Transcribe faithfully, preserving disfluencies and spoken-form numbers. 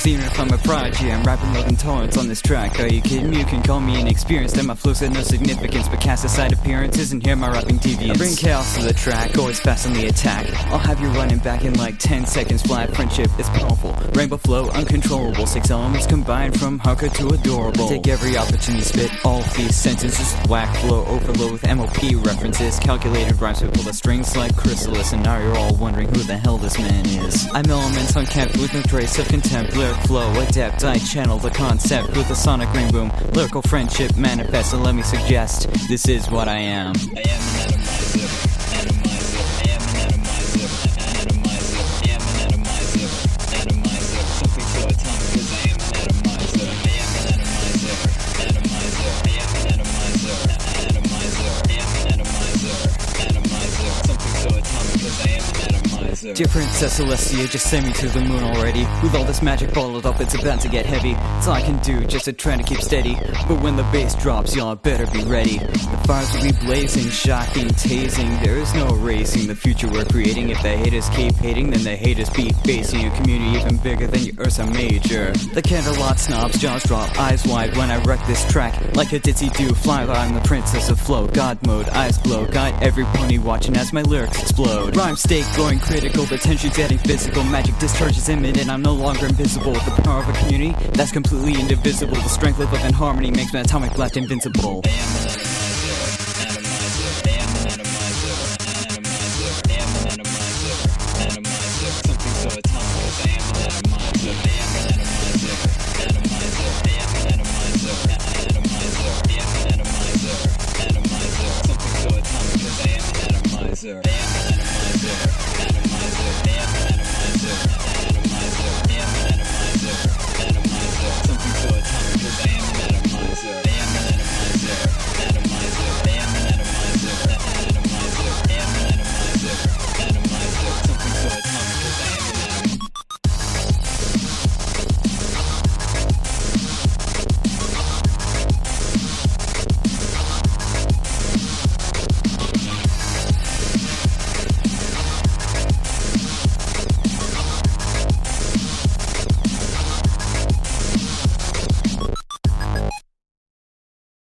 Cause even if I'm a prodigy, I'm rapping with intolerance on this track. Are you kidding me? You can call me inexperienced, and my flows had no significance, but cast aside appearances and hear my rapping deviance. I bring chaos to the track, always fast on the attack. I'll have you running back in like ten seconds flat. Friendship is powerful, rainbow flow uncontrollable. Six elements combined from hardcore to adorable. Take every opportunity, spit all these sentences. Whack flow overload with M O P references. Calculated rhymes with pull the strings like Chrysalis. And now you're all wondering who the hell this man is. I'm elements unkept with no trace of contempt. Lyric flow adept, I channel the concept with a sonic ring boom. Lyrical friendship manifest, and let me suggest, this is what I am. I am an atomizer, atomizer, I am an atomizer, atomizer, I am an atomizer, atomizer, something so atomic cause I am an atomizer, I am an atomizer, atomizer, I am an atomizer, atomizer, I am an atomizer, atomizer, something so atomic cause I am an atomizer. Dear Princess Celestia, just send me to the moon already. With all this magic bottled up, it's about to get heavy. It's all I can do, just to try to keep steady. But when the bass drops, y'all better be ready. The fires will be blazing, shocking, tasing. There is no erasing the future we're creating. If the haters keep hating, then the haters be facing a community even bigger than your Ursa Major. The Canterlot snobs, jaws drop, eyes wide when I wreck this track. Like a ditzy-do, fly by, I'm the princess of flow. God mode, eyes glow, got every pony watching as my lyrics explode. Rhyme state going critical, the tension's getting physical. Magic discharge is imminent, I'm no longer invisible. With the power of a community that's completely indivisible. The strength of love and harmony makes my atomic blast invincible.